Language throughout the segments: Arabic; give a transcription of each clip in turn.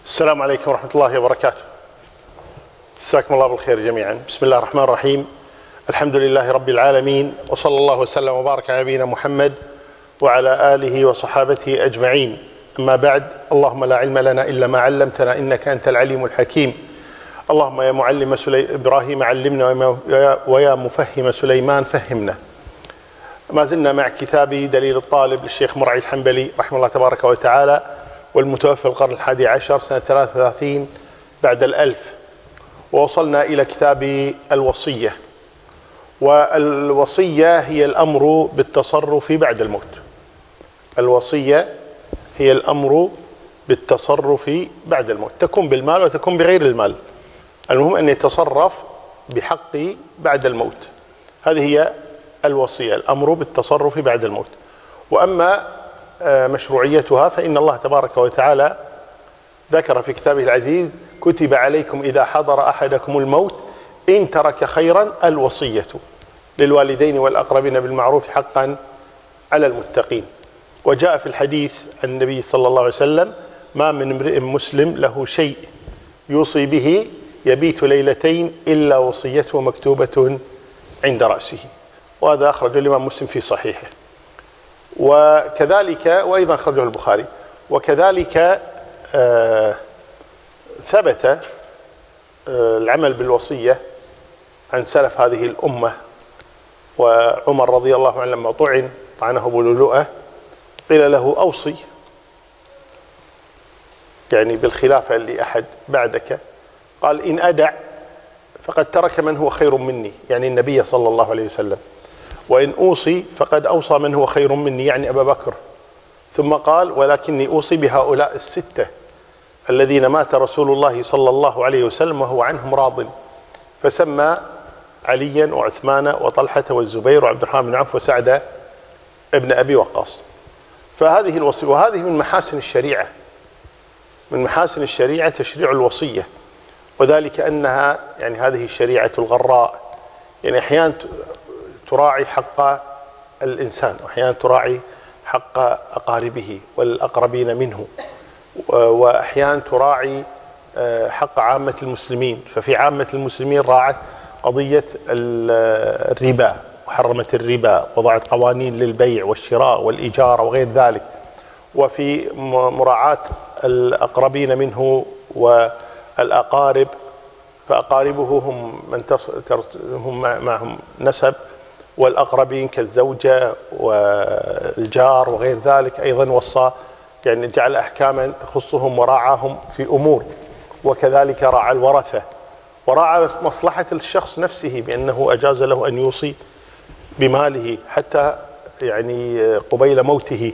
السلام عليكم ورحمة الله وبركاته. جزاكم الله بالخير جميعا. بسم الله الرحمن الرحيم. الحمد لله رب العالمين، وصلى الله وسلم وبارك على نبينا محمد وعلى آله وصحابته أجمعين. أما بعد، اللهم لا علم لنا إلا ما علمتنا إنك أنت العليم الحكيم. اللهم يا معلم إبراهيم علمنا، ويا مفهم سليمان فهمنا. ما زلنا مع كتاب دليل الطالب للشيخ مرعي الحنبلي رحمه الله تبارك وتعالى، والمتوفى القرن 11 سنة 33 بعد الألف، ووصلنا إلى كتاب الوصية. والوصية هي الأمر بالتصرف بعد الموت. الوصية هي الأمر بالتصرف بعد الموت، تكون بالمال وتكون بغير المال، المهم أن يتصرف بحقه بعد الموت. هذه هي الوصية، الأمر بالتصرف بعد الموت. وأما مشروعيتها فإن الله تبارك وتعالى ذكر في كتابه العزيز: كتب عليكم إذا حضر أحدكم الموت إن ترك خيرا الوصية للوالدين والأقربين بالمعروف حقا على المتقين. وجاء في الحديث عن النبي صلى الله عليه وسلم: ما من امرئ مسلم له شيء يوصي به يبيت ليلتين إلا وصيته مكتوبة عند رأسه. وهذا أخرجه الإمام مسلم في صحيحه، وكذلك وأيضا أخرجه البخاري. وكذلك ثبت العمل بالوصية عن سلف هذه الأمة. وعمر رضي الله عنه لما طعنه أبو لؤلؤة قيل له: أوصي، يعني بالخلافة لأحد بعدك. قال: إن أدع فقد ترك من هو خير مني، يعني النبي صلى الله عليه وسلم، وإن أوصي فقد أوصى من هو خير مني، يعني أبا بكر. ثم قال: ولكني أوصي بهؤلاء الستة الذين مات رسول الله صلى الله عليه وسلم وهو عنهم راض. فسمى عليا وعثمان وطلحة والزبير وعبد الرحمن بن عوف وسعد ابن أبي وقاص. فهذه الوصية، وهذه من محاسن الشريعة، من محاسن الشريعة تشريع الوصية، وذلك أنها يعني هذه الشريعة الغراء يعني أحيانا تراعي حق الإنسان، وأحيانا تراعي حق أقاربه والأقربين منه، وأحيانا تراعي حق عامة المسلمين. ففي عامة المسلمين راعت قضية الربا وحرمت الربا، وضعت قوانين للبيع والشراء والإجارة وغير ذلك. وفي مراعاة الأقربين منه والأقارب، فأقاربه هم معهم نسب، والأقربين كالزوجة والجار وغير ذلك أيضا وصى، يعني جعل أحكاما تخصهم وراعاهم في أمور. وكذلك راعى الورثة، وراعى مصلحة الشخص نفسه بأنه أجاز له أن يوصي بماله حتى يعني قبيل موته،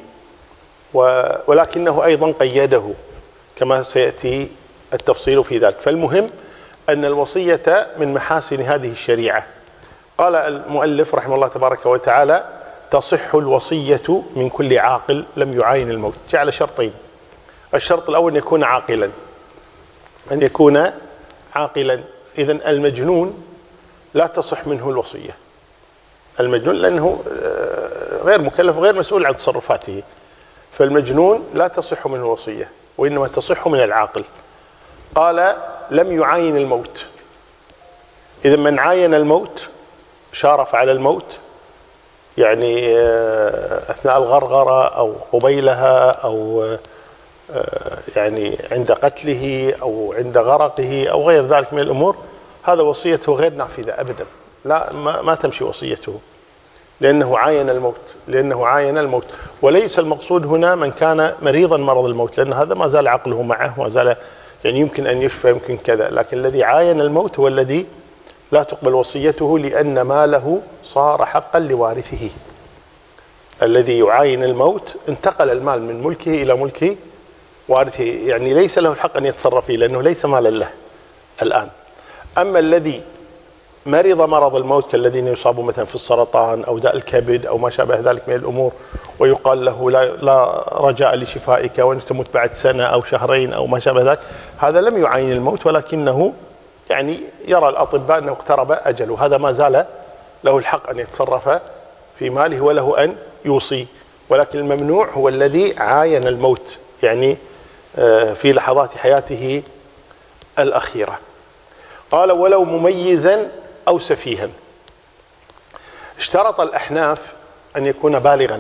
ولكنه أيضا قيده كما سيأتي التفصيل في ذلك. فالمهم أن الوصية من محاسن هذه الشريعة. قال المؤلف رحمه الله تبارك وتعالى: تصح الوصية من كل عاقل لم يعاين الموت. جعل شرطين: الشرط الأول أن يكون عاقلا، أن يكون عاقلا. إذن المجنون لا تصح منه الوصية، المجنون لأنه غير مكلف وغير مسؤول عن تصرفاته، فالمجنون لا تصح منه الوصية، وإنما تصح من العاقل. قال: لم يعاين الموت. إذا من عاين الموت شارف على الموت، يعني أثناء الغرغرة أو قبيلها أو يعني عند قتله أو عند غرقه أو غير ذلك من الأمور، هذا وصيته غير نافذة أبدا، لا ما تمشي وصيته، لأنه عاين الموت. وليس المقصود هنا من كان مريضا مرض الموت، لأن هذا ما زال عقله معه، ما زال يعني يمكن أن يشفى يمكن كذا، لكن الذي عاين الموت هو الذي لا تقبل وصيته، لأن ماله صار حقا لوارثه. الذي يعاين الموت انتقل المال من ملكه إلى ملك وارثه، يعني ليس له الحق أن يتصرف فيه لأنه ليس مالا له الآن. أما الذي مرض مرض الموت كالذين يصابوا مثلا في السرطان أو داء الكبد أو ما شابه ذلك من الأمور، ويقال له لا رجاء لشفائك وأن تموت بعد سنة أو شهرين أو ما شابه ذلك، هذا لم يعاين الموت، ولكنه يعني يرى الأطباء أنه اقترب أجله، هذا ما زال له الحق أن يتصرف في ماله وله أن يوصي. ولكن الممنوع هو الذي عاين الموت، يعني في لحظات حياته الأخيرة. قال ولو مميزا أو سفيها. اشترط الأحناف أن يكون بالغا،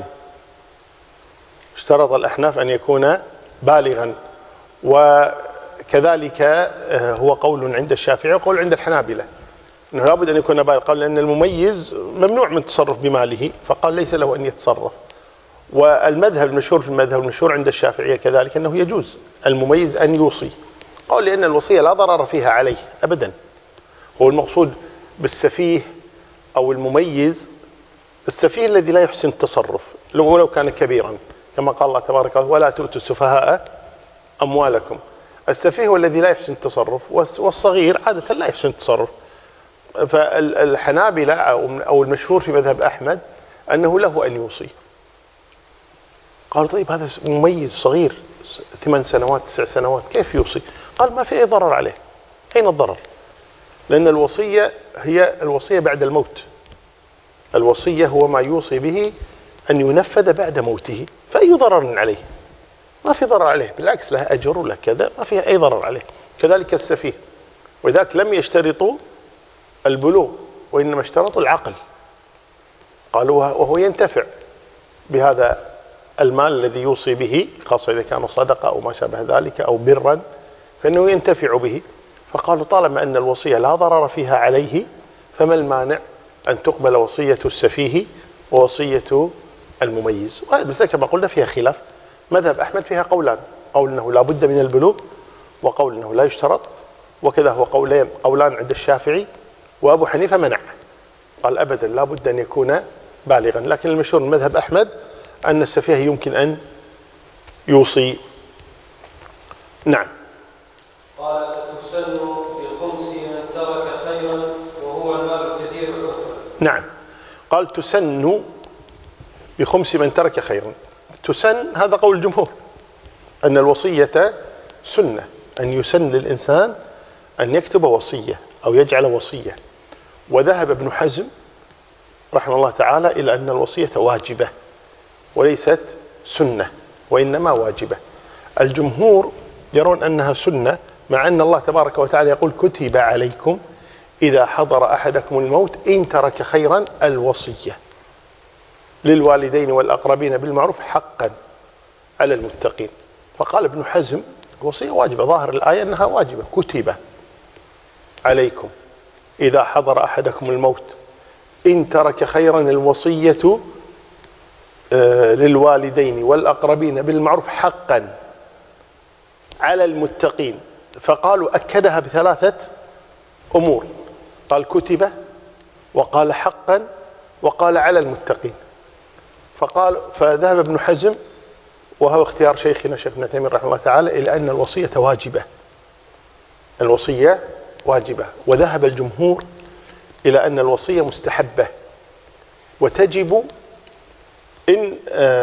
اشترط الأحناف أن يكون بالغا، وكذلك هو قول عند الشافعي وقول عند الحنابلة أنه لابد أن يكون بالغا، قال لأن المميز ممنوع من التصرف بماله، فقال ليس له أن يتصرف. والمذهب المشهور في المذهب المشهور عند الشافعية كذلك أنه يجوز المميز أن يوصي، قال لأن الوصية لا ضرر فيها عليه أبدا. هو المقصود بالسفيه أو المميز السفيه الذي لا يحسن التصرف ولو كان كبيرا، كما قال الله تبارك وتعالى ولا تؤتوا السفهاء أموالكم. السفيه هو الذي لا يحسن التصرف، والصغير عادة لا يحسن التصرف. فالحنابلة أو المشهور في مذهب أحمد أنه له أن يوصي. قال طيب هذا مميز صغير 8 سنوات 9 سنوات كيف يوصي؟ قال ما في أي ضرر عليه. أين الضرر؟ لأن الوصية هي الوصية بعد الموت. الوصية هو ما يوصي به أن ينفذ بعد موته، فأي ضرر عليه؟ ما في ضرر عليه، بالعكس له أجر وله كذا، ما فيها أي ضرر عليه. كذلك السفيه، وذاك لم يشترطوا البلوغ وإنما اشترطوا العقل. قالوا وهو ينتفع بهذا المال الذي يوصي به، خاصة إذا كان صدقة أو ما شابه ذلك أو برا، فإنه ينتفع به. فقالوا طالما أن الوصية لا ضرر فيها عليه فما المانع أن تقبل وصية السفيه ووصية المميز. وهذا بس كما قلنا فيها خلاف. مذهب أحمد فيها قولان، قول أنه لا بد من البلوغ، وقول أنه لا يشترط، وكذا هو قولان عند الشافعي، وأبو حنيفة منع قال أبدا لا بد أن يكون بالغا. لكن المشهور من مذهب أحمد أن السفيه يمكن أن يوصي. نعم. قال تسن بخمس من ترك خيرا وهو المال الكثير حكما. نعم. قال تسن بخمس من ترك خيرا. تسن هذا قول الجمهور أن الوصية سنة، أن يسن للإنسان أن يكتب وصية أو يجعل وصية. وذهب ابن حزم رحمه الله تعالى إلى أن الوصية واجبة وليست سنة وإنما واجبة. الجمهور يرون أنها سنة، مع أن الله تبارك وتعالى يقول كتب عليكم إذا حضر أحدكم الموت إن ترك خيرا الوصية للوالدين والأقربين بالمعروف حقا على المتقين. فقال ابن حزم الوصية واجبة، ظاهر الآية أنها واجبة، كتب عليكم إذا حضر أحدكم الموت إن ترك خيرا الوصية للوالدين والأقربين بالمعروف حقا على المتقين. فقالوا أكدها بثلاثة أمور، قال كتب وقال حقا وقال على المتقين. فذهب ابن حزم وهو اختيار شيخنا شيخ ابن تيمية رحمه الله تعالى إلى أن الوصية واجبة، الوصية واجبة. وذهب الجمهور إلى أن الوصية مستحبة وتجب إن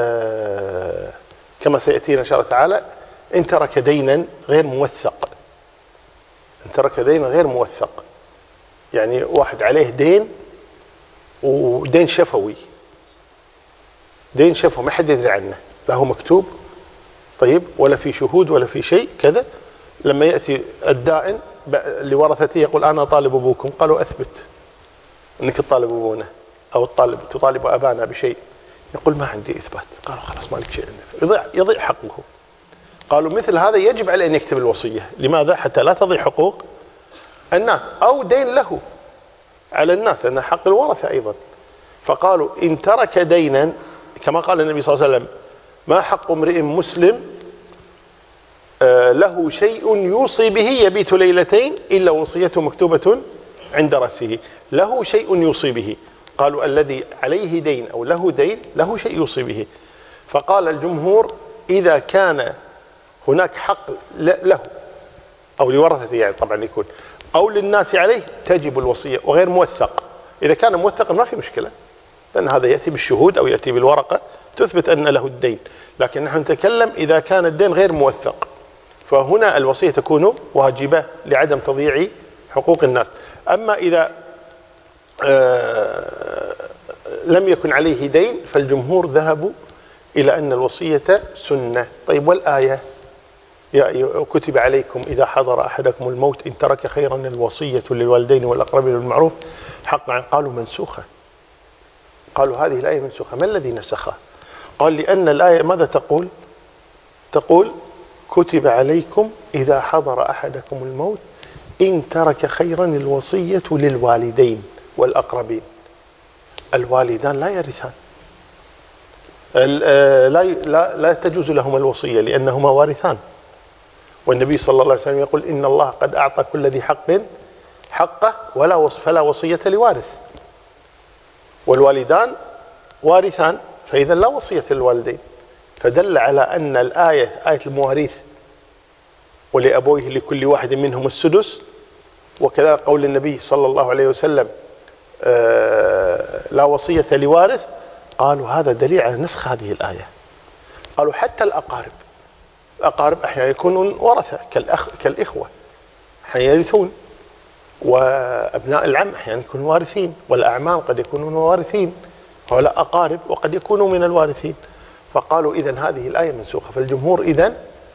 كما سيأتينا إن شاء الله تعالى إن ترك دينا غير موثق. إن ترك دينا غير موثق يعني واحد عليه دين ودين شفوي، دين شفوي ما حد يدري عنه، لا هو مكتوب طيب ولا في شهود ولا في شيء كذا. لما يأتي الدائن لورثته يقول أنا طالب أبوكم، قالوا أثبت أنك تطالب أبونا أو تطالب أبانا بشيء، يقول ما عندي إثبات. قالوا خلاص ما لك شيء، يضيع حقه. قالوا مثل هذا يجب عليه أن يكتب الوصية. لماذا؟ حتى لا تضيع حقوق الناس أو دين له على الناس، لأنه حق الورثة أيضا. فقالوا إن ترك دينا كما قال النبي صلى الله عليه وسلم ما حق امرئ مسلم له شيء يوصي به يبيت ليلتين إلا وصيته مكتوبة عند رأسه. له شيء يوصي به، قالوا الذي عليه دين أو له دين له شيء يوصي به. فقال الجمهور إذا كان هناك حق له أو لورثته يعني طبعا يكون أو للناس عليه تجب الوصية وغير موثق. إذا كان موثق ما في مشكلة، لأن هذا يأتي بالشهود أو يأتي بالورقة تثبت أن له الدين. لكن نحن نتكلم إذا كان الدين غير موثق، فهنا الوصية تكون واجبة لعدم تضييع حقوق الناس. أما إذا لم يكن عليه دين فالجمهور ذهبوا إلى أن الوصية سنة. طيب والآية كتب عليكم إذا حضر أحدكم الموت إن ترك خيرا الوصية للوالدين والأقربين بالمعروف حقا. قالوا منسوخة، قالوا هذه الآية منسوخة. ما الذي نسخها؟ قال لأن الآية ماذا تقول؟ تقول كتب عليكم إذا حضر أحدكم الموت إن ترك خيرا الوصية للوالدين والأقربين. الوالدان لا يرثان، لا تجوز لهما الوصية لأنهما وارثان، والنبي صلى الله عليه وسلم يقول إن الله قد أعطى كل ذي حق حقه فلا وصية لوارث، والوالدان وارثان، فإذا لا وصية للوالدين. فدل على أن الآية آية المواريث ولأبويه لكل واحد منهم السدس، وكذا قول النبي صلى الله عليه وسلم لا وصية لوارث، قالوا هذا دليل على نسخ هذه الآية. قالوا حتى الأقارب أحيانا يكونون ورثة كالإخوة أحيانا يرثون، وأبناء العم أحيانا يكونون وارثين، والأعمام قد يكونون وارثين، هؤلاء أقارب وقد يكونوا من الوارثين. فقالوا إذن هذه الآية منسوخة. فالجمهور إذن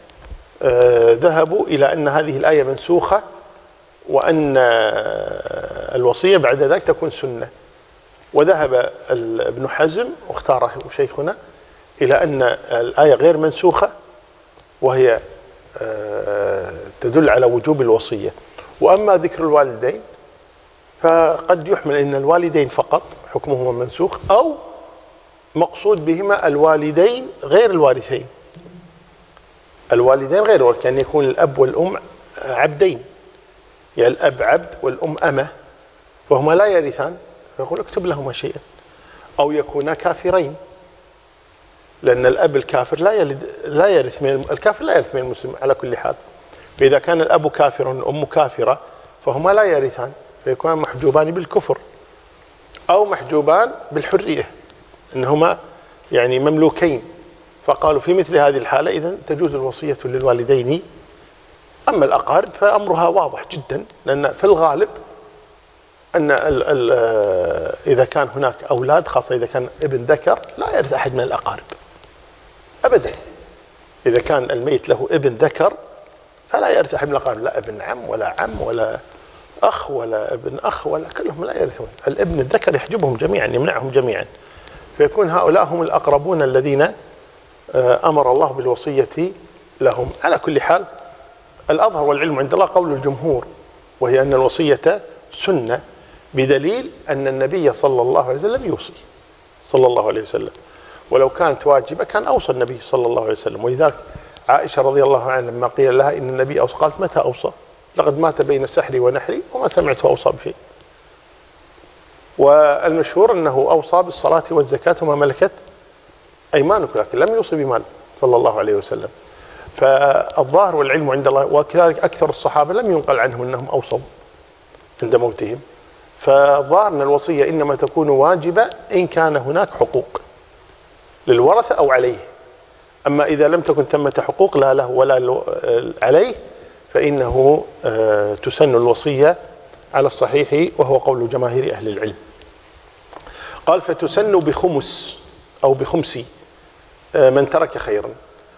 ذهبوا إلى أن هذه الآية منسوخة، وأن الوصية بعد ذلك تكون سنة. وذهب ابن حزم واختاره شيخنا إلى أن الآية غير منسوخة، وهي تدل على وجوب الوصية. وأما ذكر الوالدين فقد يحمل أن الوالدين فقط حكمهما منسوخ، أو مقصود بهما الوالدين غير الوارثين. الوالدين غير، كان يكون الأب والأم عبدين، يعني الأب عبد والأم أمة، فهما لا يرثان، فيقول اكتب لهما شيئا. أو يكونا كافرين، لأن الأب الكافر لا يرث من المسلم على كل حال. فإذا كان الأب كافر والأم كافرة فهما لا يرثان، فيكونان محجوبان بالكفر أو محجوبان بالحرية، إنهما يعني مملوكين. فقالوا في مثل هذه الحالة إذن تجوز الوصية للوالدين. أما الأقارب فأمرها واضح جدا، لأن في الغالب أن إذا كان هناك أولاد، خاصة إذا كان ابن ذكر، لا يرث أحد من الأقارب أبدا. إذا كان الميت له ابن ذكر فلا يرث أحد من الأقارب، لا ابن عم ولا عم ولا أخ ولا ابن أخ ولا، كلهم لا يرثون. الابن الذكر يحجبهم جميعا، يمنعهم جميعا، فيكون هؤلاء هم الأقربون الذين أمر الله بالوصية لهم. على كل حال الأظهر والعلم عند الله قول الجمهور، وهي أن الوصية سنة، بدليل أن النبي صلى الله عليه وسلم يوصي صلى الله عليه وسلم، ولو كانت واجبة كان أوصى النبي صلى الله عليه وسلم. ولذلك عائشة رضي الله عنها لما قيل لها إن النبي أوصى قالت متى أوصى؟ لقد مات بين سحري ونحري وما سمعته أوصى بشيء. والمشهور أنه أوصى بالصلاة والزكاة وما ملكت أيمانكم، لكن لم يوصي بمال صلى الله عليه وسلم. فالظاهر والعلم عند الله، وكذلك أكثر الصحابة لم ينقل عنهم أنهم أوصوا عند موتهم. فالظاهر أن الوصية إنما تكون واجبة إن كان هناك حقوق للورثة أو عليه. أما إذا لم تكن ثمة حقوق لا له ولا عليه فإنه تسن الوصية على الصحيح، وهو قول جماهير أهل العلم. قال فتسن بخمس أو بخمس من ترك خيرا.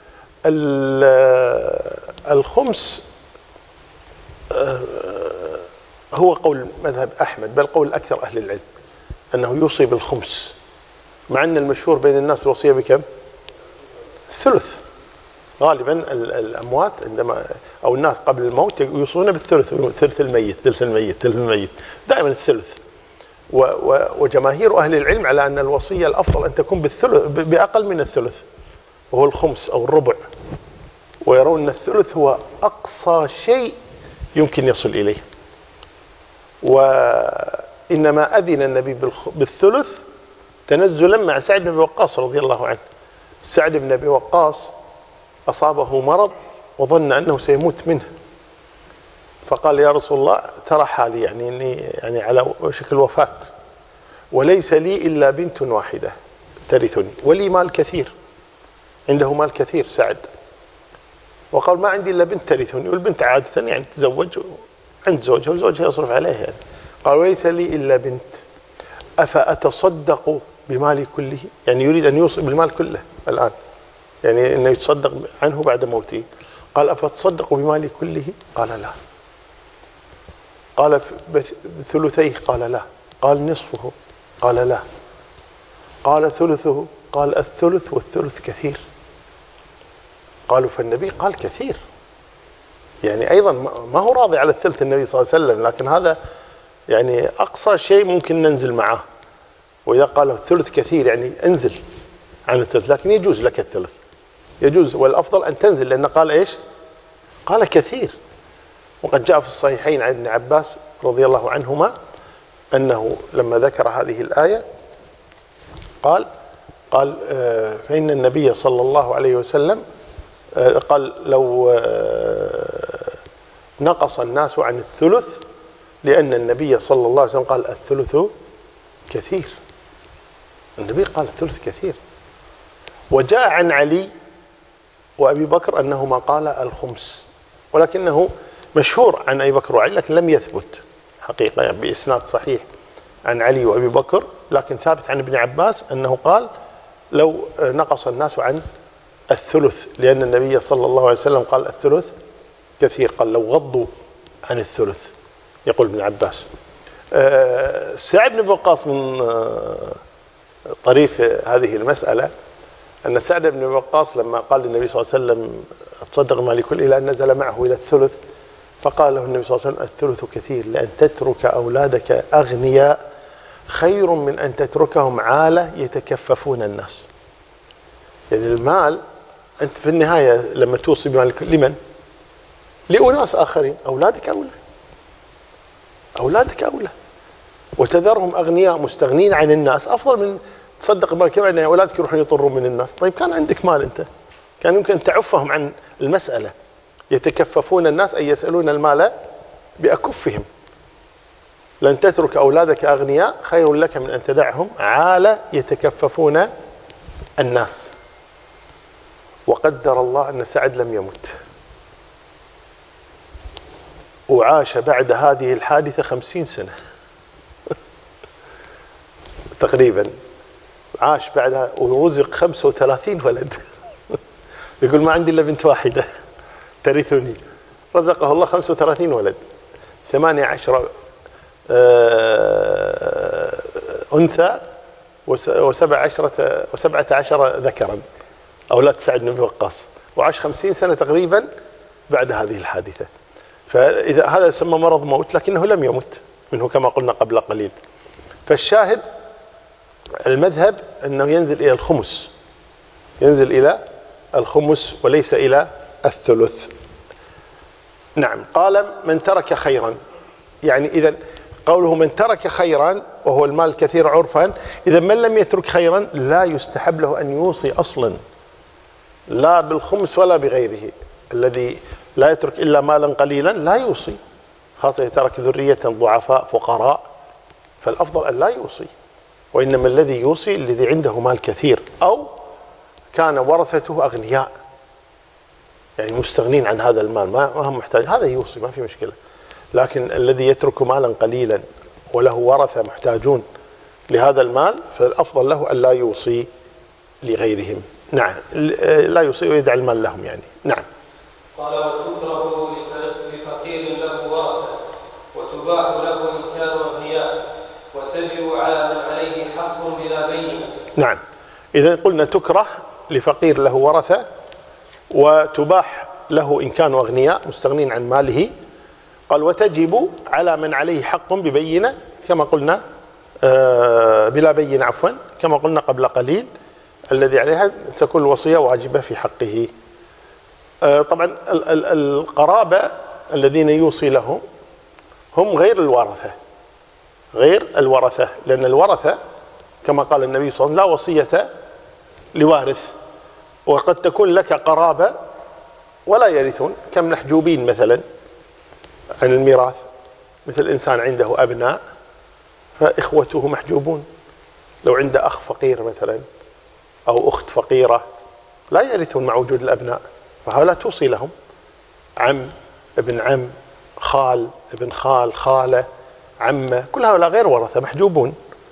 الخمس هو قول مذهب أحمد، بل قول أكثر أهل العلم أنه يوصي بالخمس، مع أن المشهور بين الناس الوصية بكم؟ الثلث. غالبا الأموات عندما أو الناس قبل الموت يوصون بالثلث، ثلث الميت ثلث الميت ثلث الميت، دائما الثلث. وجماهير أهل العلم على أن الوصية الأفضل أن تكون بالثلث، بأقل من الثلث، وهو الخمس أو الربع، ويرون أن الثلث هو أقصى شيء يمكن يصل إليه. وإنما أذن النبي بالثلث تنزلا مع سعد بن أبي وقاص رضي الله عنه. سعد بن أبي وقاص أصابه مرض وظن أنه سيموت منه، فقال يا رسول الله ترى حالي يعني على شكل وفاة، وليس لي إلا بنت واحدة ترثني ولي مال كثير، عنده مال كثير سعد، وقال ما عندي إلا بنت ترثني، والبنت عادة يعني تزوج عند زوجها وزوجها يصرف عليها يعني. قال وليس لي إلا بنت أفأتصدق بمالي كله، يعني يريد أن يوصي بالمال كله الآن، يعني أنه يتصدق عنه بعد موته. قال أفتصدق بمالي كله؟ قال لا. قال بثلثيه؟ قال لا. قال نصفه؟ قال لا. قال ثلثه؟ قال الثلث والثلث كثير. قالوا فالنبي قال كثير، يعني أيضا ما هو راضي على الثلث النبي صلى الله عليه وسلم، لكن هذا يعني أقصى شيء ممكن ننزل معه. وإذا قال الثلث كثير يعني انزل عن الثلث، لكن يجوز لك الثلث، يجوز، والأفضل أن تنزل، لأنه قال إيش؟ قال كثير. وقد جاء في الصحيحين عن ابن عباس رضي الله عنهما أنه لما ذكر هذه الآية قال فإن النبي صلى الله عليه وسلم قال لو نقص الناس عن الثلث، لأن النبي صلى الله عليه وسلم قال الثلث كثير. النبي قال الثلث كثير. وجاء عن علي وأبي بكر أنهما قال الخمس، ولكنه مشهور عن أبي بكر وعلي، لكن لم يثبت حقيقة يعني بإسناد صحيح عن علي وأبي بكر، لكن ثابت عن ابن عباس أنه قال لو نقص الناس عن الثلث، لأن النبي صلى الله عليه وسلم قال الثلث كثير، قال لو غضوا عن الثلث، يقول ابن عباس. سعد بن وقاص من طريف هذه المسألة أن سعد بن وقاص لما قال للنبي صلى الله عليه وسلم تصدق مالي كله إلى أن نزل معه إلى الثلث، فقال له النبي صلى الله عليه وسلم الثلث كثير، لأن تترك أولادك أغنياء خير من أن تتركهم عالة يتكففون الناس. يعني المال أنت في النهاية لما توصي بمالك لمن؟ لأناس آخرين، أولادك أولى، أولادك أولى، وتذرهم أغنياء مستغنين عن الناس أفضل من تصدق بمالك يعني أولادك يروحون يطرون من الناس. طيب كان عندك مال أنت، كان يمكن تعفهم عن المسألة. يتكففون الناس أي يسألون المال بأكفهم. لن تترك أولادك أغنياء خير لك من أن تدعهم عالة يتكففون الناس. وقدر الله أن سعد لم يمت، وعاش بعد هذه الحادثة 50 سنة تقريبا، عاش بعدها ورزق 35 ولد يقول ما عندي إلا بنت واحدة ترثني، رزقه الله 35 ولد، 18 أنثى و17 ذكرا، أولاد سعد بن وقاص، وعاش 50 سنة تقريبا بعد هذه الحادثة. فإذا هذا يسمى مرض موت، لكنه لم يمت منه كما قلنا قبل قليل. فالشاهد المذهب أنه ينزل إلى الخمس، ينزل إلى الخمس وليس إلى الثلث. نعم. قال من ترك خيرا، يعني إذا قوله من ترك خيرا وهو المال كثير عرفا، إذا من لم يترك خيرا لا يستحب له أن يوصي أصلا، لا بالخمس ولا بغيره. الذي لا يترك إلا مالا قليلا لا يوصي، خاصة ترك ذرية ضعفاء فقراء، فالأفضل أن لا يوصي. وإنما الذي يوصي الذي عنده مال كثير أو كان ورثته أغنياء، يعني مستغنين عن هذا المال، ما هم محتاج، هذا يوصي ما في مشكلة. لكن الذي يترك مالا قليلا وله ورثة محتاجون لهذا المال فالأفضل له أن لا يوصي لغيرهم. نعم، لا يوصي ويدع المال لهم يعني. نعم. قال وتكره لفقير له ورثة وتباح له إن كانوا أغنياء وتجب على من عليه حق بلا بينة. نعم. إذا قلنا تكره لفقير له ورثة وتباح له إن كانوا أغنياء مستغنين عن ماله. قال وتجب على من عليه حق ببينة، كما قلنا بلا بينة عفوا، كما قلنا قبل قليل الذي عليها تكون الوصية واجبة في حقه. طبعا القرابة الذين يوصي لهم هم غير الورثة، غير الورثة، لأن الورثة كما قال النبي صلى الله عليه وسلم لا وصية لوارث. وقد تكون لك قرابة ولا يرثون، كمحجوبين مثلا عن الميراث، مثل إنسان عنده أبناء فإخوته محجوبون، لو عنده أخ فقير مثلا أو أخت فقيرة لا يرثون مع وجود الأبناء، فهؤلاء توصي لهم، عم، ابن عم، خال، ابن خال، خالة، عمة، كل هؤلاء غير ورثة محجوبون،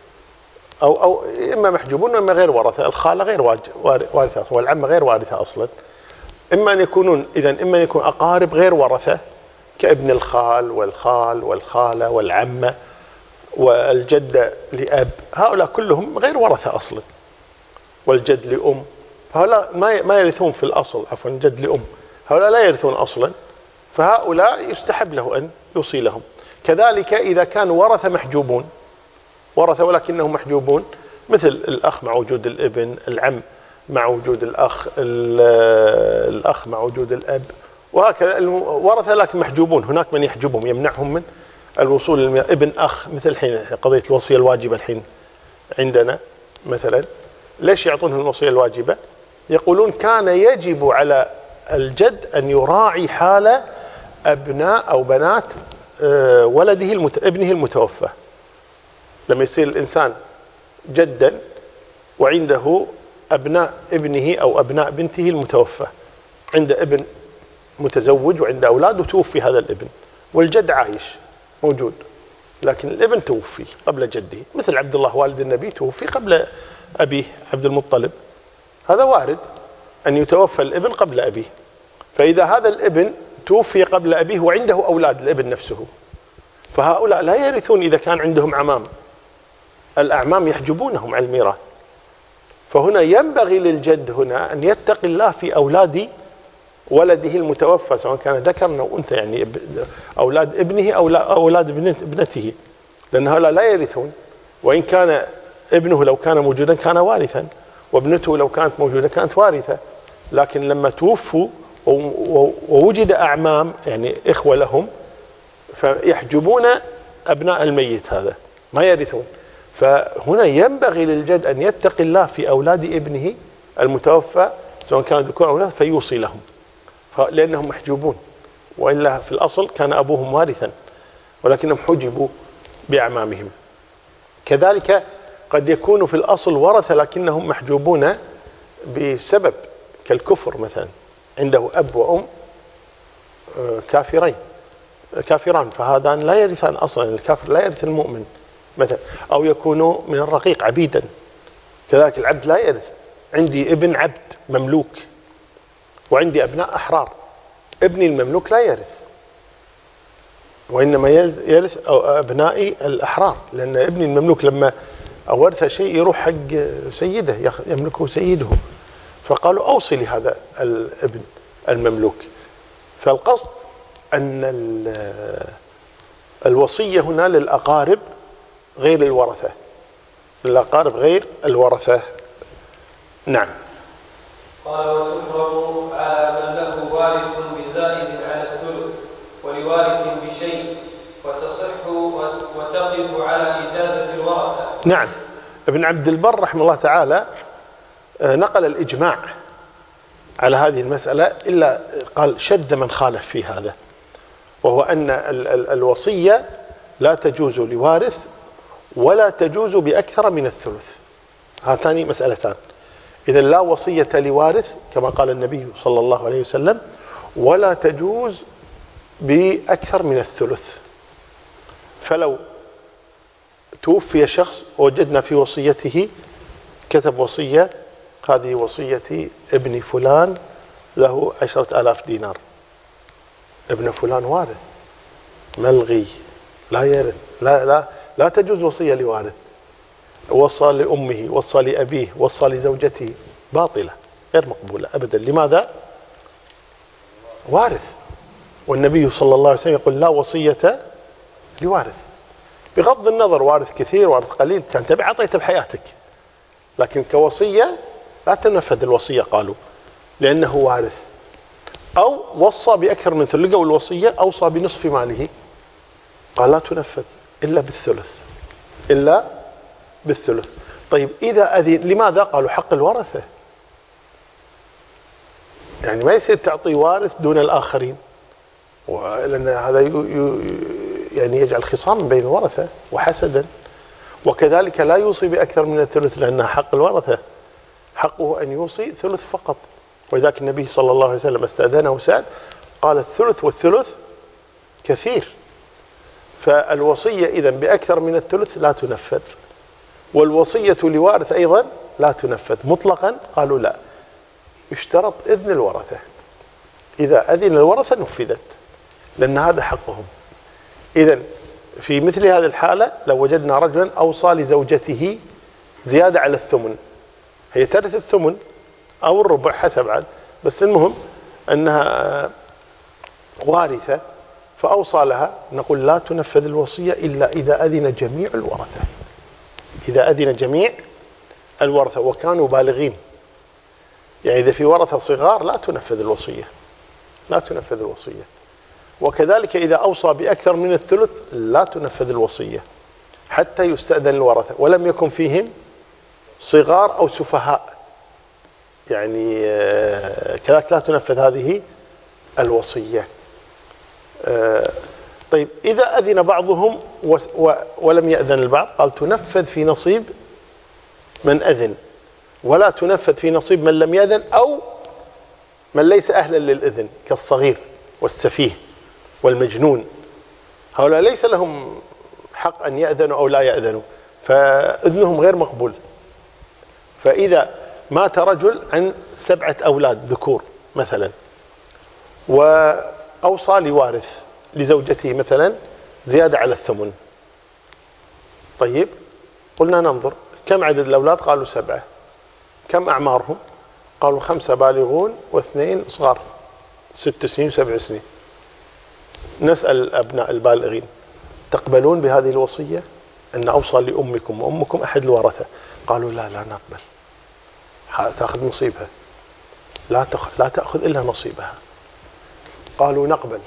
أو إما محجوبون وإما غير ورثة. الخالة غير وارثة والعمة غير وارثة أصلا. إما أن يكون أقارب غير ورثة كابن الخال والخال والخالة والعمة والجدة لأب، هؤلاء كلهم غير ورثة أصلا، والجد لأم، فهؤلاء ما يرثون في الأصل، عفوا جد لأم، هؤلاء لا يرثون أصلا، فهؤلاء يستحب له أن يوصي لهم. كذلك إذا كانوا ورثة محجوبون، ورثة ولكنهم محجوبون، مثل الأخ مع وجود الابن، العم مع وجود الأخ مع وجود الأب، وهكذا ورثة لكن محجوبون، هناك من يحجبهم يمنعهم من الوصول ابن أخ، مثل الحين قضية الوصية الواجبة الحين عندنا مثلا، ليش يعطونه الوصية الواجبة؟ يقولون كان يجب على الجد أن يراعي حال أبناء أو بنات ولده ابنه المتوفى. لما يصير الإنسان جدا وعنده أبناء ابنه أو أبناء بنته المتوفى، عنده ابن متزوج وعنده أولاد وتوفي هذا الابن، والجد عايش موجود، لكن الابن توفي قبل جده، مثل عبد الله والد النبي توفي قبل أبيه عبد المطلب، هذا وارد أن يتوفى الابن قبل أبيه. فإذا هذا الابن توفي قبل أبيه وعنده أولاد الابن نفسه، فهؤلاء لا يرثون إذا كان عندهم عمام، الأعمام يحجبونهم عن الميراث. فهنا ينبغي للجد هنا أن يتقي الله في أولاد ولده المتوفى، سواء كان ذكرا أو أنثى، يعني أولاد ابنه أو أولاد ابنته، لأن هؤلاء لا يرثون، وإن كان ابنه لو كان موجودا كان وارثا، وابنته لو كانت موجودة كانت وارثة، لكن لما توفوا ووجد أعمام يعني إخوة لهم، فيحجبون أبناء الميت، هذا ما يرثون. فهنا ينبغي للجد أن يتقي الله في أولاد ابنه المتوفى، سواء كان ذكور أو أنثى، فيوصي لهم، لأنهم محجوبون، وإلا في الأصل كان أبوهم وارثا ولكنهم حجبوا بأعمامهم. كذلك قد يكون في الأصل ورثة لكنهم محجوبون بسبب كالكفر، مثلا عنده أب وأم كافران، فهذان لا يرثان أصلا، الكافر لا يرث المؤمن مثلا، أو يكونوا من الرقيق عبيدا، كذلك العبد لا يرث. عندي ابن عبد مملوك وعندي أبناء أحرار، ابني المملوك لا يرث، وإنما يرث أبنائي الأحرار، لأن ابني المملوك لما أورث شيء يروح حق سيده، يملكه سيده، فقالوا أوصي لهذا الابن المملوك. فالقصد أن الوصية هنا للأقارب غير الورثة، للأقارب غير الورثة. نعم. قال وتفرض على من له وارث بزائد على الثلث ولوارث بشيء، وتصح وتقف على إجازة الورثة. نعم. ابن عبد البر رحمه الله تعالى نقل الإجماع على هذه المسألة، إلا قال شد من خالف في هذا، وهو أن الوصية لا تجوز لوارث ولا تجوز بأكثر من الثلث، هاتان مسألتان. إذن لا وصية لوارث كما قال النبي صلى الله عليه وسلم، ولا تجوز بأكثر من الثلث. فلو توفي شخص ووجدنا في وصيته كتب وصية، هذه وصية ابن فلان له 10,000 دينار، ابن فلان وارث ملغي لا يرث، لا تجوز وصية لوارث. وصى لأمه، وصى لأبيه، وصى لزوجته، باطلة غير مقبولة أبدا. لماذا؟ وارث، والنبي صلى الله عليه وسلم يقول لا وصية لوارث، بغض النظر وارث كثير وارث قليل، كان تبع عطيته بحياتك، لكن كوصية لا تنفذ الوصية، قالوا لأنه وارث. أو وصى بأكثر من ثلث، لقوا الوصية أوصى بنصف ماله، قال لا تنفذ إلا بالثلث، إلا بالثلث. طيب إذا أذن، لماذا؟ قالوا حق الورثة، يعني ما يصير تعطي وارث دون الآخرين، لأن هذا يعني يجعل خصام بين الورثة وحسدا. وكذلك لا يوصي بأكثر من الثلث، لأنها حق الورثة، حقه أن يوصي ثلث فقط. ولذلك النبي صلى الله عليه وسلم استأذنه سعد قال الثلث والثلث كثير. فالوصية إذن بأكثر من الثلث لا تنفذ، والوصية لوارث أيضا لا تنفذ مطلقا. قالوا لا، يشترط إذن الورثة، إذا أذن الورثة نفذت، لأن هذا حقهم. إذن في مثل هذه الحالة لو وجدنا رجلا أوصى لزوجته زيادة على الثمن، هي ترث الثمن أو الربع حسب عاد، بس المهم أنها وارثة فأوصى لها، نقول لا تنفذ الوصية إلا إذا أذن جميع الورثة. إذا أذن جميع الورثة وكانوا بالغين، يعني إذا في ورثة صغار لا تنفذ الوصية، لا تنفذ الوصية. وكذلك إذا أوصى بأكثر من الثلث لا تنفذ الوصية حتى يستأذن الورثة ولم يكن فيهم صغار أو سفهاء، يعني كذلك لا تنفذ هذه الوصية. طيب إذا أذن بعضهم ولم يأذن البعض، قال تنفذ في نصيب من أذن ولا تنفذ في نصيب من لم يأذن أو من ليس أهلا للإذن كالصغير والسفيه والمجنون، هؤلاء ليس لهم حق أن يأذنوا أو لا يأذنوا، فإذنهم غير مقبول. فإذا مات رجل عن 7 أولاد ذكور مثلا وأوصى لوارث لزوجته مثلا زيادة على الثمن، طيب قلنا ننظر كم عدد الأولاد، قالوا 7، كم أعمارهم، قالوا 5 بالغون و2 صغار 6 سنين و7 سنين. نسأل الأبناء البالغين تقبلون بهذه الوصية أن أوصى لأمكم وأمكم أحد الورثة؟ قالوا لا نقبل، تأخذ نصيبها، لا تأخذ إلا نصيبها. قالوا نقبل،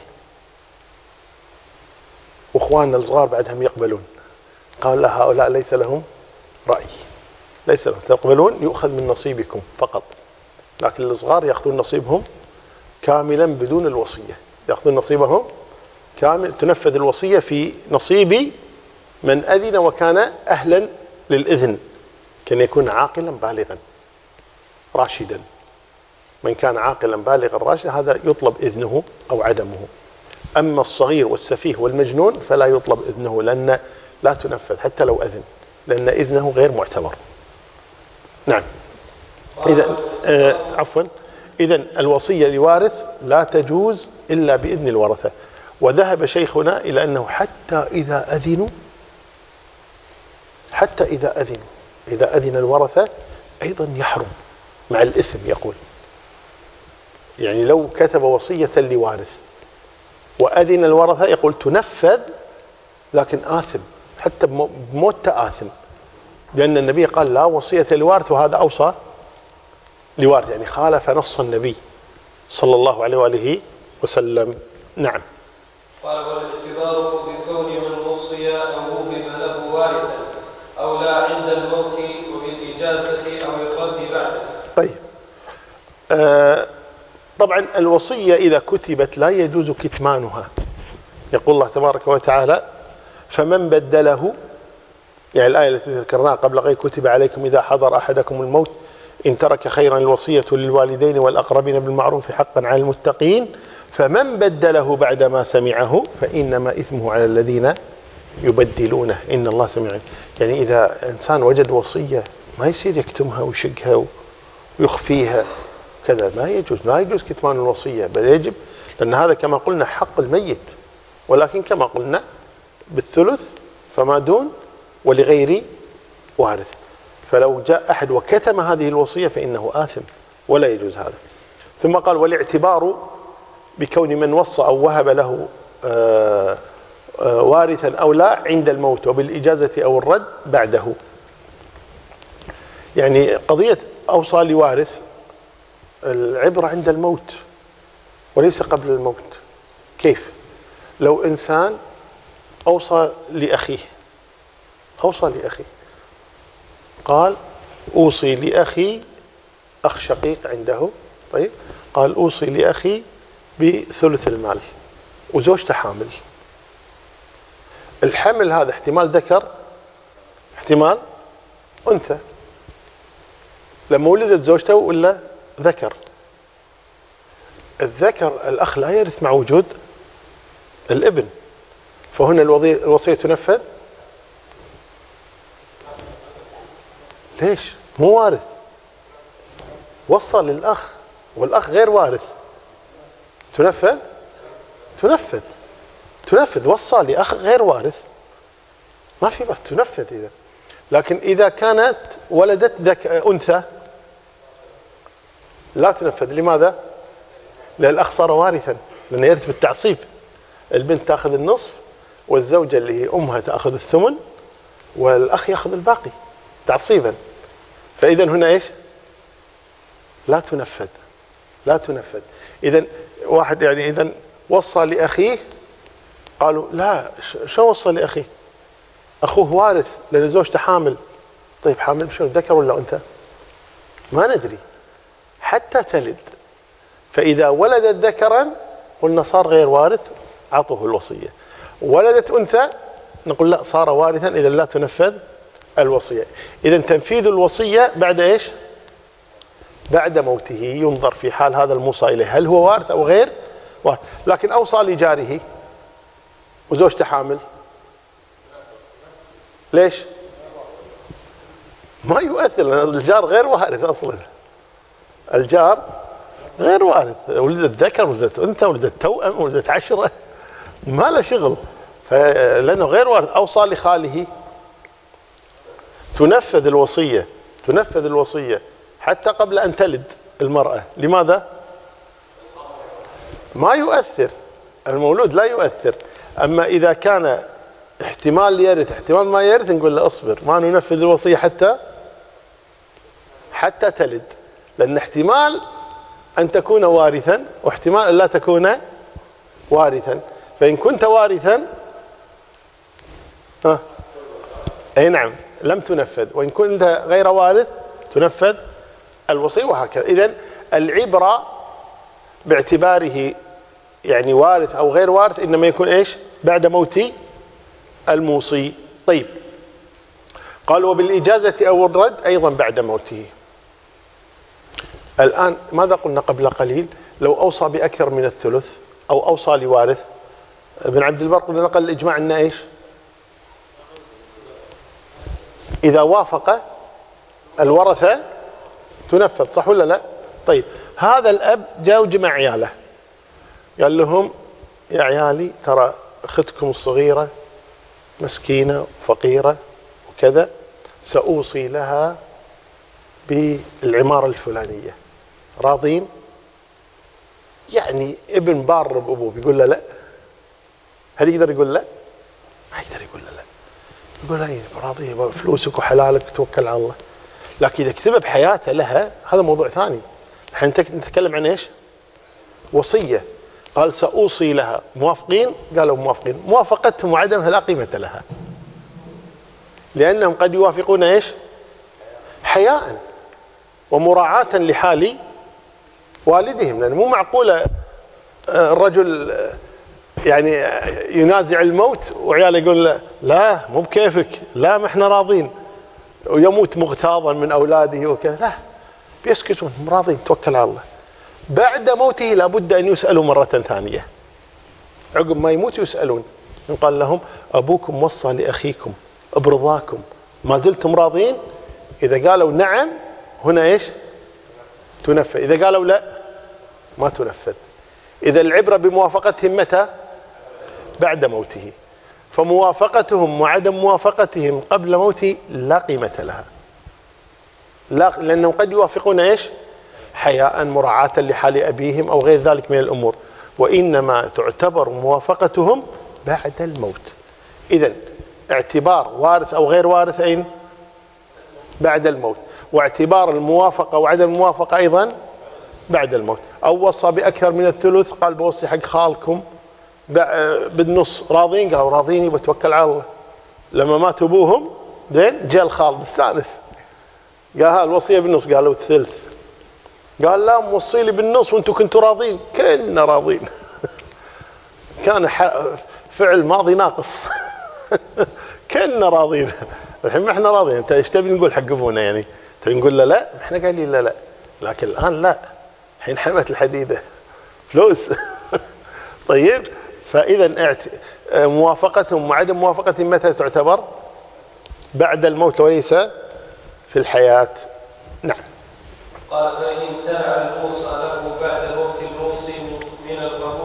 وإخواننا الصغار بعدهم يقبلون. قال لا، هؤلاء ليس لهم رأي، ليس لهم، تقبلون يؤخذ من نصيبكم فقط، لكن الصغار يأخذون نصيبهم كاملا بدون الوصية، يأخذون نصيبهم كامل، تنفذ الوصية في نصيب من أذن وكان أهلا للإذن، كان يكون عاقلا بالغا راشدا. من كان عاقلا بالغا راشدا هذا يطلب إذنه أو عدمه. أما الصغير والسفيه والمجنون فلا يطلب إذنه، لأن لا تنفذ حتى لو أذن، لأن إذنه غير معتبر. نعم. إذا الوصية لوارث لا تجوز إلا بإذن الورثة. وذهب شيخنا إلى أنه حتى إذا أذن الورثة أيضا يحرم مع الإثم. يقول يعني لو كتب وصية لوارث وأذن الورثة يقول تنفذ، لكن آثم، حتى بموت آثم، لأن النبي قال لا وصية لوارث وهذا أوصى لوارث، يعني خالف نص النبي صلى الله عليه وآله وسلم. نعم. قال والاعتبار بكون من وصي أو وهب له وارثا أو لا عند الموت وبالإجازة أو الرد بعده. طيب طبعا الوصية إذا كتبت لا يجوز كتمانها. يقول الله تبارك وتعالى فمن بدله، يعني الآية التي ذكرناها قبل غير كتب عليكم إذا حضر أحدكم الموت إن ترك خيرا الوصية للوالدين والأقربين بالمعروف حقا على المتقين فمن بدله بعدما سمعه فإنما إثمه على الذين يبدلونه إن الله سميع. يعني إذا إنسان وجد وصية ما يصير يكتمها ويشقها ويخفيها كذا، ما يجوز كتمان الوصية، بل يجب، لأن هذا كما قلنا حق الميت، ولكن كما قلنا بالثلث فما دون ولغير وارث. فلو جاء أحد وكتم هذه الوصية فإنه آثم ولا يجوز هذا. ثم قال والاعتبار بكون من وصى أو وهب له وارثا أو لا عند الموت وبالإجازة أو الرد بعده. يعني قضية أوصى لوارث العبرة عند الموت وليس قبل الموت. كيف؟ لو إنسان أوصى لأخيه قال أوصي لأخي، أخ شقيق عنده، طيب قال أوصي لأخي بثلث المال وزوجته حامل. الحمل هذا احتمال ذكر احتمال أنثى، لما ولدت زوجته ولا ذكر، الذكر الأخ لا يرث مع وجود الابن، فهنا الوصية تنفذ. ليش؟ مو وارث، وصى للأخ والأخ غير وارث، تنفذ وصى لأخ غير وارث ما في بس تنفذ. إذا لكن إذا كانت ولدت أنثى لا تنفذ. لماذا؟ لأن الأخ صار وارثا، لأنه يرث بالتعصيب. البنت تأخذ النصف والزوجة اللي هي أمها تأخذ الثمن والأخ يأخذ الباقي تعصيبا. فإذا هنا إيش؟ لا تنفذ. إذا واحد يعني إذا وصى لأخيه، قالوا لا، شو وصى لأخيه؟ أخوه وارث لأن زوجته حامل. طيب حامل بشو، ذكر ولا أنثى؟ ما ندري حتى تلد. فإذا ولدت ذكرا قلنا صار غير وارث، عطوه الوصية. ولدت أنثى نقول لا، صار وارثا، إذا لا تنفذ الوصية. إذا تنفيذ الوصية بعد إيش؟ بعد موته. ينظر في حال هذا الموصى إليه هل هو وارث أو غير وارث. لكن أوصى لجاره وزوجته حامل، ليش؟ ما يؤثر، لأن الجار غير وارث أصلا. الجار غير وارث، ولدت ذكر ولدت أنثى ولدت توأم ولدت 10 ما له شغل، لأنه غير وارث. أوصى لخاله، تنفذ الوصية حتى قبل أن تلد المرأة. لماذا؟ ما يؤثر، المولود لا يؤثر. أما إذا كان احتمال يرث احتمال ما يرث نقول له اصبر، ما ننفذ الوصية حتى تلد، لأن احتمال أن تكون وارثا واحتمال أن لا تكون وارثا. فإن كنت وارثا أي نعم لم تنفذ، وإن كنت غير وارث تنفذ الوصية، وهكذا. إذن العبرة باعتباره يعني وارث أو غير وارث إنما يكون إيش؟ بعد موت الموصي. طيب، قال وبالإجازة أو الرد أيضا بعد موته. الآن ماذا قلنا قبل قليل؟ لو أوصى بأكثر من الثلث أو أوصى لوارث، ابن عبد البر قلنا نقل الإجماع أن إيش؟ إذا وافق الورثة تنفذ، صح ولا لا؟ طيب، هذا الأب جاء وجمع عياله، قال لهم يا عيالي ترى أختكم الصغيرة مسكينة وفقيرة وكذا، سأوصي لها بالعمارة الفلانية، راضين؟ يعني ابن بار بأبوه بيقول له لا؟ هل يقدر يقول لا؟ ما يقدر يقول له لا، يقول هاي راضي فلوسك وحلالك توكل على الله. لكن إذا كتبها بحياته لها هذا موضوع ثاني. نحن نتكلم عن إيش؟ وصية. قال سأوصي لها، موافقين؟ قالوا موافقين. موافقتهم وعدمها لا قيمة لها، لأنهم قد يوافقون إيش؟ حياء ومراعاة لحال والدهم، لأن مو معقولة الرجل يعني ينازع الموت وعياله يقول لا مو بكيفك، لا ما احنا راضين، ويموت مغتاظا من أولاده وكذا، لا بيسكتون راضين توكل على الله. بعد موته لابد أن يسألوا مرة ثانية، عقب ما يموت يسألون، يقال لهم أبوكم وصى لأخيكم برضاكم، ما زلتم راضين؟ إذا قالوا نعم هنا إيش؟ تنفذ. إذا قالوا لا ما تنفذ. إذا العبرة بموافقتهم متى؟ بعد موته. فموافقتهم وعدم موافقتهم قبل موته لا قيمة لها، لا، لأنهم قد يوافقون إيش؟ حياء مراعاة لحال أبيهم أو غير ذلك من الأمور، وإنما تعتبر موافقتهم بعد الموت. إذن اعتبار وارث أو غير وارث أين؟ بعد الموت. واعتبار الموافقة وعدم الموافقة أيضا بعد الموت. أو وصى بأكثر من الثلث، قال بوصي حق خالكم بالنص، راضين؟ قالوا راضين، بتوكل على الله. لما مات أبوهم زين جاء الخال مستانس، قال ها الوصية بالنص، قالوا الثلث، قال لا موصي لي بالنص وانتم كنتوا راضين. كنا راضين كان فعل ماضي ناقص كنا راضين. الحين ما احنا راضين. انت ايش تبي نقول حق ابونا؟ يعني تبي نقول له لا؟ احنا قايلين لا، لكن الان لا، الحين حمت الحديده فلوس طيب، فاذا موافقتهم وعدم موافقتهم متى تعتبر؟ بعد الموت وليس في الحياة. نعم. قال فإن امتنع الموصى له بعد موت الموصي من القبول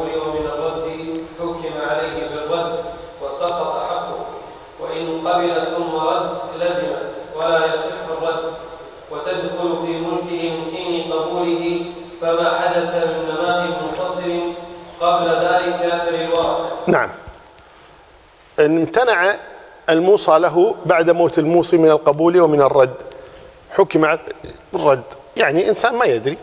قبل ثم رد لزمت ولا يصح الرد، وتدخل في ملكه من حين قبوله، فما حدث من نماء منفصل قبل ذلك فللورثة. نعم. إن امتنع الموصى له بعد موت الموصي من القبول ومن الرد، حكم الرد. يعني إنسان ما يدري،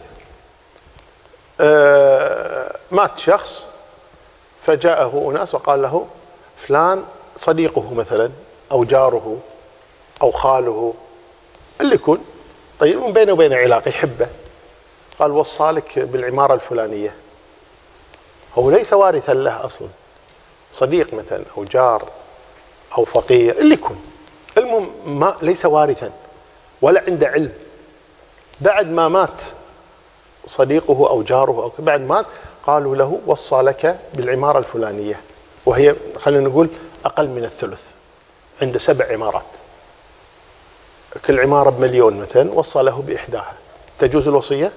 مات شخص فجاءه أناس وقال له فلان صديقه مثلا أو جاره أو خاله اللي يكون، طيب من بينه وبين علاقة يحبه، قال وصالك بالعمارة الفلانية، هو ليس وارثا له أصلا، صديق مثلا أو جار أو فقير اللي يكون، المهم ما ليس وارثا ولا عنده علم. بعد ما مات صديقه أو جاره أو بعد مات قالوا له وصى لك بالعمارة الفلانية، وهي خلينا نقول أقل من الثلث، عنده 7 عمارات، كل عمارة ب1,000,000 مثلا، وصى له بإحداها، تجوز الوصية؟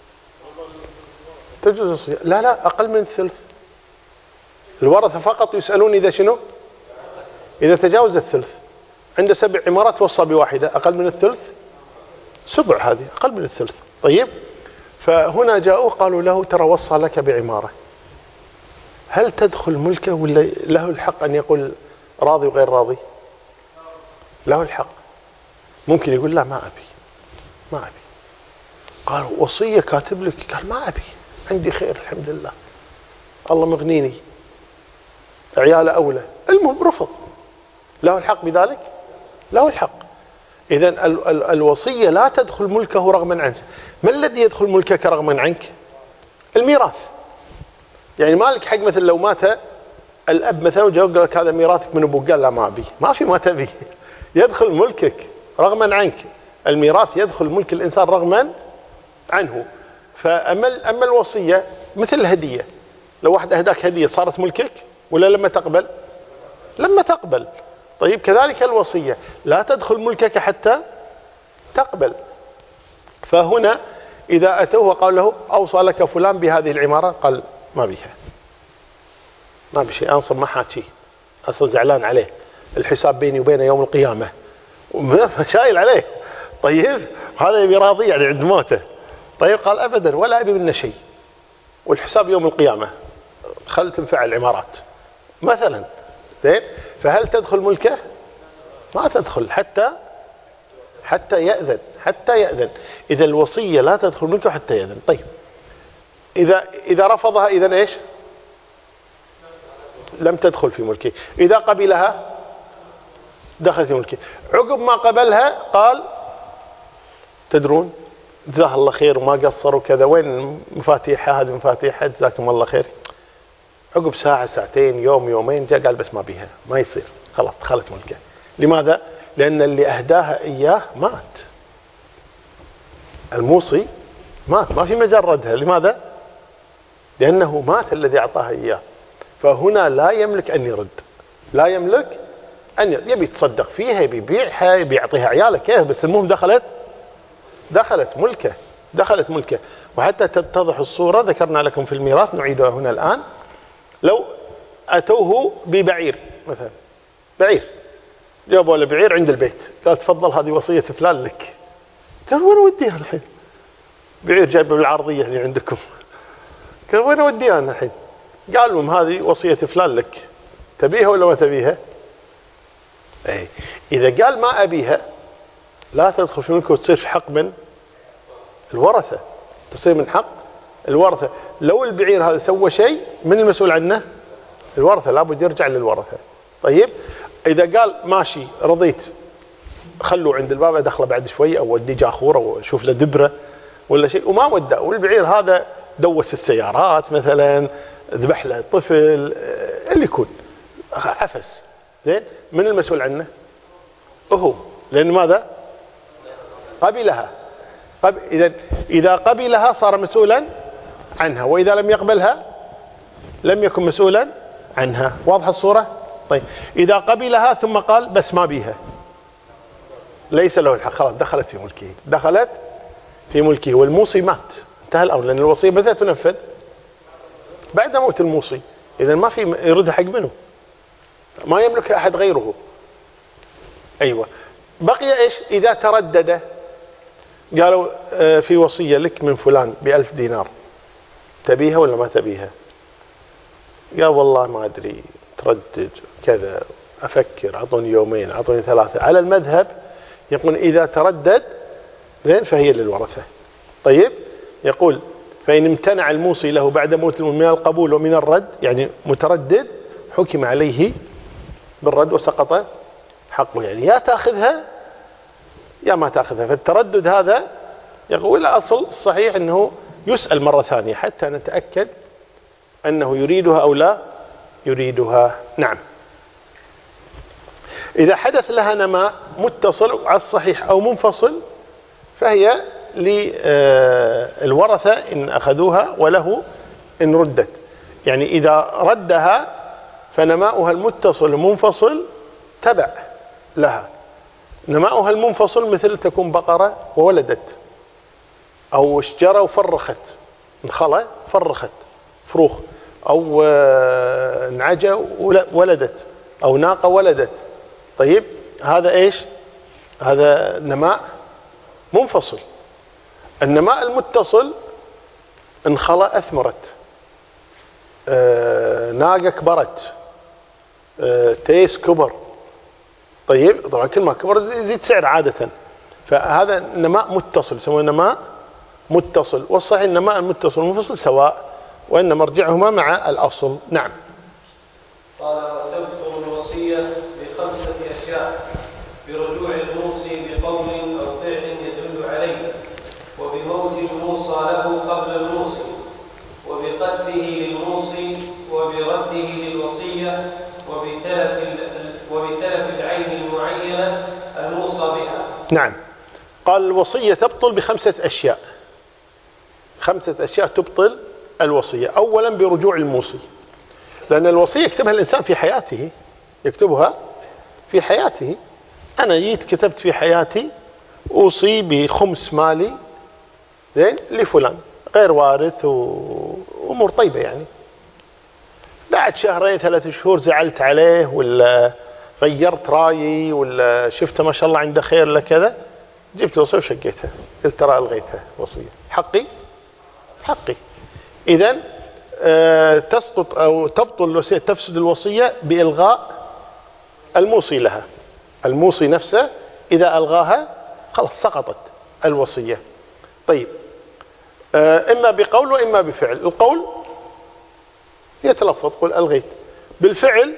تجوز الوصية؟ لا أقل من الثلث. الورثة فقط يسألون إذا شنو؟ إذا تجاوز الثلث. عنده 7 عمارات وصى بواحدة، أقل من الثلث 7، هذه أقل من الثلث. طيب، فهنا جاءوا قالوا له ترى وصى لك بعمارة، هل تدخل ملكه ولا له الحق أن يقول راضي وغير راضي؟ له الحق. ممكن يقول لا ما أبي. قال وصية كاتب لك، قال ما أبي، عندي خير الحمد لله، الله مغنيني، عياله أولى، المهم رفض. له الحق بذلك؟ له الحق. إذن الوصية لا تدخل ملكه رغما عنه. ما الذي يدخل ملكك رغما عنك؟ الميراث. يعني مالك حق مثل لو مات الأب مثلا وجاء قال لك هذا ميراثك من أبوك، قال لا ما أبي، ما في ما تبي، يدخل ملكك رغما عنك. الميراث يدخل ملك الإنسان رغما عنه. فأما الوصية مثل الهدية، لو واحد أهداك هدية صارت ملكك ولا لما تقبل؟ لما تقبل. طيب كذلك الوصية لا تدخل ملكك حتى تقبل. فهنا إذا أتوه وقال له أوصى لك فلان بهذه العمارة، قال ما بيها، ما بشيء، أنصب ما حاكي، أصلا زعلان عليه، الحساب بيني وبينه يوم القيامة شايل عليه. طيب هذا يبي راضي يعني عند موته. طيب قال أبدا ولا أبي منه شيء، والحساب يوم القيامة، خل تنفع العمارات مثلا. زين، فهل تدخل ملكه؟ ما تدخل حتى يأذن. إذا الوصية لا تدخل ملكه حتى يأذن. طيب إذا رفضها إذن إيش؟ لم تدخل في ملكه. إذا قبلها دخل في ملكه. عقب ما قبلها قال تدرون جزاه الله خير وما قصر وكذا، وين مفاتيحها؟ هذه مفاتيحها، جزاكم الله خير. عقب ساعة ساعتين يوم يومين جاء قال بس ما بيها، ما يصير، خلاص دخلت ملكه. لماذا؟ لأن اللي أهداها إياه مات، الموصي مات، ما في مجال ردها. لماذا؟ لأنه مات الذي أعطاها إياه. فهنا لا يملك أن يرد، لا يملك أن يرد. يبي يتصدق فيها، يبي يبيعها، يبي يعطيها عياله، كيف؟ بس المهم دخلت ملكه. وحتى تتضح الصورة ذكرنا لكم في الميراث نعيدها هنا الآن. لو أتوه ببعير مثلا، بعير، جابوا له بعير عند البيت، قال تفضل هذه وصية فلان لك. قال وين أوديها الحين؟ بعير جايبه بالعرضية اللي عندكم. قال وين أوديها الحين؟ قال لهم هذه وصية فلان لك، تبيها ولا ما تبيها؟ أي إذا قال ما أبيها لا تدخل في ملكه وتصير في حق من الورثة، تصير من حق الورثة. لو البعير هذا سوى شيء، من المسؤول عنه؟ الورثة، لابد يرجع للورثة. طيب إذا قال ماشي رضيت، خلوا عند الباب أدخله بعد شوي، أو ودي جاخور أو شوف له دبرة ولا شيء، وما ودأ، والبعير هذا دوس السيارات مثلا، ذبح له طفل، اللي يكون عفس، زين، من المسؤول عنه؟ هو، لأن ماذا؟ قبلها. إذا قبلها صار مسؤولا عنها، وإذا لم يقبلها لم يكن مسؤولا عنها. واضحة الصورة؟ طيب إذا قبلها ثم قال بس ما بيها، ليس له الحق، خلاص دخلت في ملكه. والموصي مات، انتهى الأمر، لأن الوصية متى تنفذ؟ بعد موت الموصي. إذا ما في يرد حق منه، ما يملك أحد غيره. أيوة. بقي إيش إذا تردد؟ قالوا في وصية لك من فلان ب1000 دينار، تبيها ولا ما تبيها؟ قال والله ما أدري، تردد كذا، أفكر، أعطوني يومين، أعطوني 3. على المذهب يقول إذا تردد زين فهي للورثة. طيب، يقول فإن امتنع الموصي له بعد موت من القبول ومن الرد، يعني متردد، حكم عليه بالرد وسقط حقه، يعني يا تأخذها يا ما تأخذها. فالتردد هذا يقول الأصل الصحيح أنه يسأل مرة ثانية حتى نتأكد أنه يريدها أو لا يريدها. نعم. إذا حدث لها نماء متصل على الصحيح أو منفصل فهي للورثة إن أخذوها وله إن ردت. يعني إذا ردها فنماؤها المتصل المنفصل تبع لها. نماؤها المنفصل مثل تكون بقرة وولدت، أو شجرة وفرخت، انخلى فرخت فروخ، أو نعجة ولدت، أو ناقة ولدت. طيب، هذا إيش؟ هذا نماء منفصل. النماء المتصل انخلى أثمرت، ناقة كبرت، تيس كبر. طيب، طبعا كل ما كبر يزيد سعر عادة، فهذا نماء متصل يسمونه نماء متصل. والصحيح النماء المتصل والمنفصل سواء، وإن مرجعهما مع الأصل. نعم. قال وتبطل الوصية ب5 أشياء: برجوع الموصي بقول أو فعل يدل عليه، وبموت الموصى له قبل الموصي، وبقتله للموصي، وبرده للوصية، وبتلف العين المعينة الموصى بها. نعم. قال الوصية تبطل ب5 أشياء. 5 أشياء تبطل الوصية. أولا برجوع الموصي، لأن الوصية يكتبها الإنسان في حياته، يكتبها في حياته. أنا جيت كتبت في حياتي أوصي ب5 مالي زين لفلان غير وارث وأمور طيبة، يعني بعد 2 3 شهور زعلت عليه ولا غيرت رأيي ولا شفته ما شاء الله عنده خير لكذا، جبت وصية وشقيتها، قلت ترى ألغيتها وصية، حقي. إذن تسقط أو تبطل الوصية، تفسد الوصية بإلغاء الموصي لها. الموصي نفسه إذا ألغاها خلاص سقطت الوصية. طيب، إما بقول وإما بفعل. القول يتلفظ قل ألغيت. بالفعل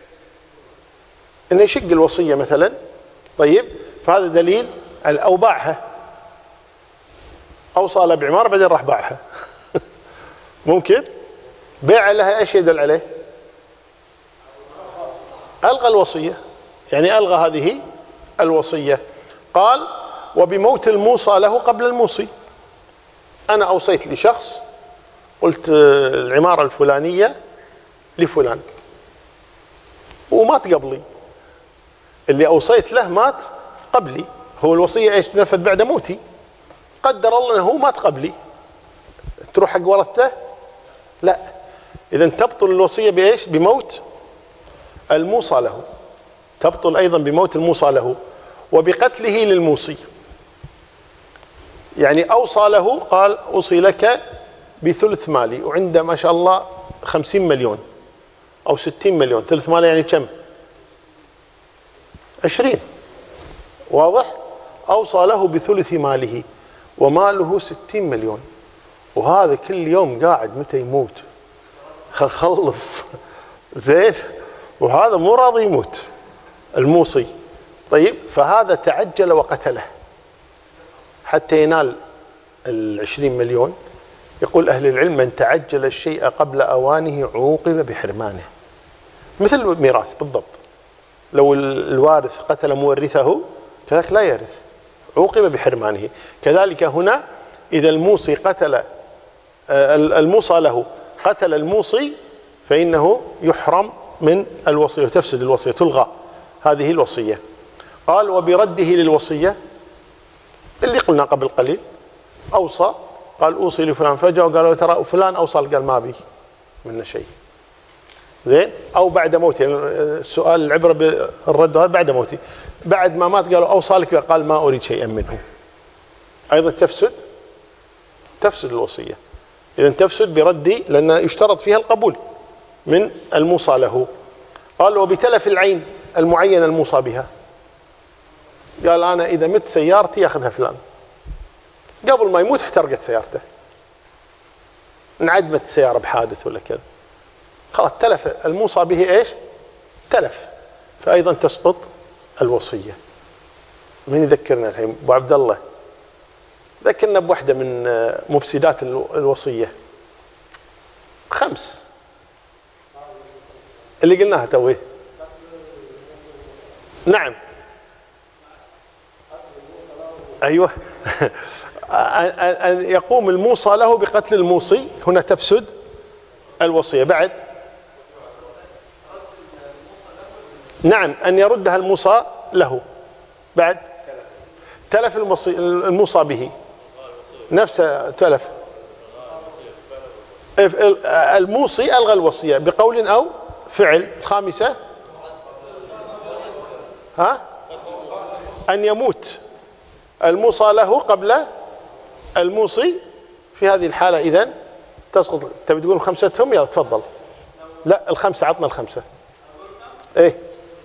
إنه يشق الوصية مثلا. طيب، فهذا دليل أو باعها، أوصى له بعمارة بعدين راح باعها ممكن بيع لها. ايش يدل عليه؟ ألغى الوصية، يعني ألغى هذه الوصية. قال وبموت الموصى له قبل الموصي. أنا أوصيت لشخص، قلت العمارة الفلانية لفلان ومات قبلي، اللي أوصيت له مات قبلي. هو الوصية ايش؟ تنفذ بعد موتي. قدر الله أنه مات قبلي، تروح حق ورثته؟ لا. إذن تبطل الوصية بإيش؟ بموت الموصى له. تبطل أيضا بموت الموصى له وبقتله للموصي. يعني أوصى له، قال أوصي لك ب3 مالي، وعنده ما شاء الله 50 مليون أو 60 مليون. 3 مالي يعني كم؟ 20. واضح؟ أوصى له ب3 ماله وماله 60 مليون، وهذا كل يوم قاعد متى يموت خلص زين، وهذا مو راضي يموت الموصي. طيب، فهذا تعجل وقتله حتى ينال 20 مليون. يقول أهل العلم من تعجل الشيء قبل أوانه عوقب بحرمانه. مثل الميراث بالضبط، لو الوارث قتل مورثه كذلك لا يرث، عوقب بحرمانه. كذلك هنا إذا الموصي قتل الموصى له قتل الموصي فإنه يحرم من الوصية وتفسد الوصية، تلغى هذه الوصية. قال وبرده للوصية اللي قلنا قبل قليل. أوصى، قال أوصي لفلان، فجأة وقالوا ترى فلان أوصى، قال ما بي منه شيء. زين، أو بعد موته. السؤال العبرة بالرد هذا بعد موته. بعد ما مات قالوا أوصى لك، قال ما أريد شيئا منه، أيضا تفسد الوصية. إذا تفسد برد، لأن يشترط فيها القبول من الموصى له. قال وبتلف العين المعينة الموصى بها، قال أنا إذا مت سيارتي يأخذها فلان، قبل ما يموت احترقت سيارته، انعدمت السيارة بحادث ولا كذا، خلاص تلف الموصى به ايش؟ تلف، فأيضا تسقط الوصية. من يذكرنا الحين؟ أبو عبد الله ذكرنا بواحدة من مفسدات الوصية، 5 اللي قلناها تويه. نعم أيوة. أن يقوم الموصى له بقتل الموصي، هنا تفسد الوصية. بعد نعم أن يردها الموصى له. بعد تلف الموصى به، نفس تلف الموصي ألغى الوصية بقول أو فعل. 5 أن يموت الموصى له قبل الموصي، في هذه الحالة إذن تسقط. تبي تقول 5 يلا تفضل. لا 5، عطنا 5. ايه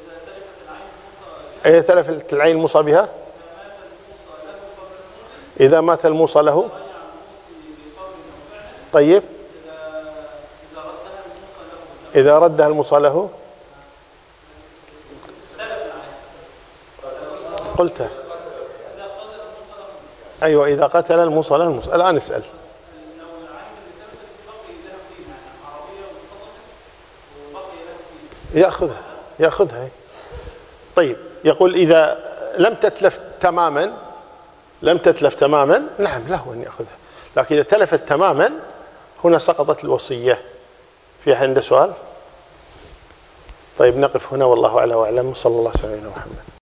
تلفت العين الموصى بها إذا مات الموصى له. طيب إذا ردها الموصى له قلتها. أيوة إذا قتل الموصى له الآن اسأل. يأخذها. طيب يقول إذا لم تتلف تماما نعم له أن يأخذها، لكن إذا تلفت تماما هنا سقطت الوصية. في أحد عنده سؤال؟ طيب نقف هنا، والله أعلم وأعلم، صلى الله عليه وسلم محمد.